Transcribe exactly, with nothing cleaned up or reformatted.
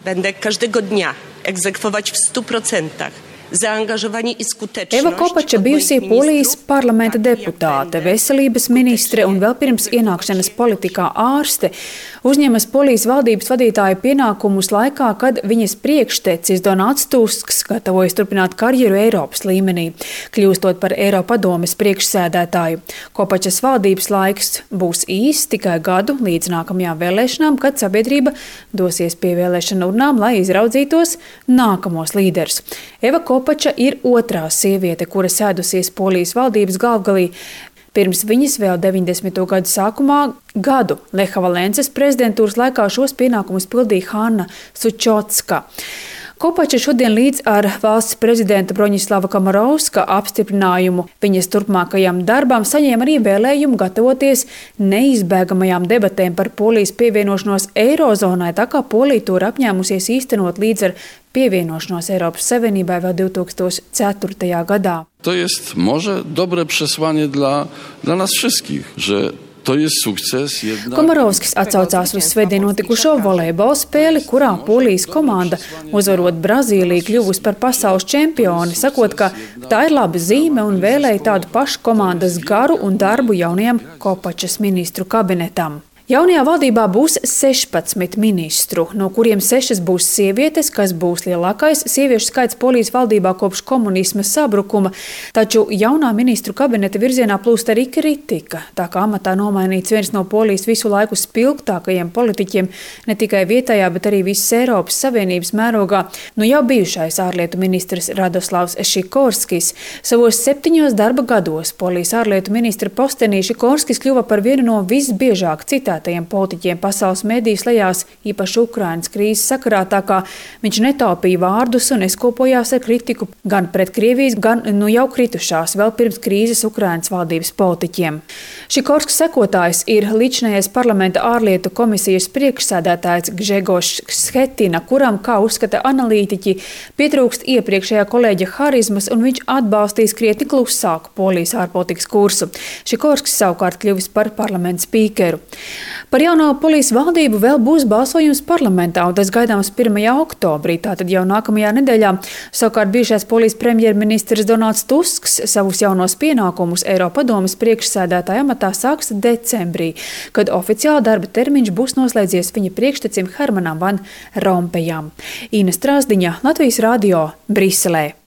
Będę każdego dnia egzekwować w stu procentach zaangažovanie i skutečnosť. Eva Kopača bijusī Polijas parlamenta deputāte, veselības ministre un vēl pirms ienākšanas politikā ārste uzņemas Polijas valdības vadītāja pienākumus laikā, kad viņas priekštecis Donāts Tusks gatavojas turpināt karjeru Eiropas līmenī, kļūstot par Eiropadomes priekšsēdētāju. Kopačas valdības laiks būs īs tikai gadu līdz nākamajām vēlēšanām, kad sabiedrība dosies pie vēlēšanu urnām, lai izraudzītos nākamos līderus. Eva Kopača ir otrā sieviete, kura sēdusies Polijas valdības galvgalī. Pirms viņas vēl deviņdesmito gadu sākumā gadu Leha Valences prezidentūras laikā šos pienākumus pildīja Hanna Sučotska. Kopača šodien līdz ar valsts prezidenta Broņislava Komorovska apstiprinājumu viņas turpmākajam darbam saņēma arī vēlējumu gatavoties neizbēgamajām debatēm par Polijas pievienošanos Eirozonai, tā kā Polija to ir apņēmusies īstenot līdz ar pievienošanos Eiropas Savienībai vēl divi tūkstoši ceturtajā gadā. To jest może dobre przesłanie dla, dla nas wszystkich, że to jest sukces. Jednak... Komorovskis atsaucās uz svētdien notikušo volejbola spēli, kurā Polijas komanda, uzvarot Brazīliju, kļuvusi par pasaules čempioni, sakot, ka tā ir laba zīme un vēlēja tādu pašu komandas garu un darbu jaunajam Kopačas ministru kabinetam. Jaunajā valdībā būs sešpadsmit ministru, no kuriem sešas būs sievietes, kas būs lielākais sieviešu skaits Polijas valdībā kopš komunisma sabrukuma, taču jaunā ministru kabineta virzienā plūst arī kritika, tā kā amatā nomainīts viens no Polijas visu laiku spilgtākajiem politiķiem, ne tikai vietējā, bet arī visas Eiropas Savienības mērogā, nu jau bijušais ārlietu ministrs Radoslavs Šikorskis. Savos septiņos darba gados Polijas ārlietu ministra postenī Šikorskis kļuva par vienu no visbiežāk citā politiķiem pasaules mediju slejās, īpaši Ukrainas krīzes sakarā, tā kā viņš netaupīja vārdus un neskopojās ar kritiku gan pret Krievijas, gan nu jau kritušās vēl pirms krīzes Ukrainas valdības politiķiem. Šikorska sekotājs ir līdzinājais parlamenta ārlietu komisijas priekšsēdētājs Gžegošs Schetina, kuram, kā uzskata analītiķi, pietrūkst iepriekšējā kolēģa harizmas un viņš atbalstīs krietni klusāku Polijas ārpolitikas kursu. Šikorskis savukārt kļuvis par parlamenta spīkeru. Par jauno Polijas valdību vēl būs balsojums parlamentā, un tas gaidāms pirmajā oktobrī, tātad jau nākamajā nedēļā. Savukārt bijušais Polijas premjerministrs Donāts Tusks savus jaunos pienākumus Eiropadomes priekšsēdētāja amatā sāks decembrī, kad oficiāli darba termiņš būs noslēdzies viņa priekštecim Hermanam Van Rompējam. Ina Strāzdiņa, Latvijas radio, Briselē.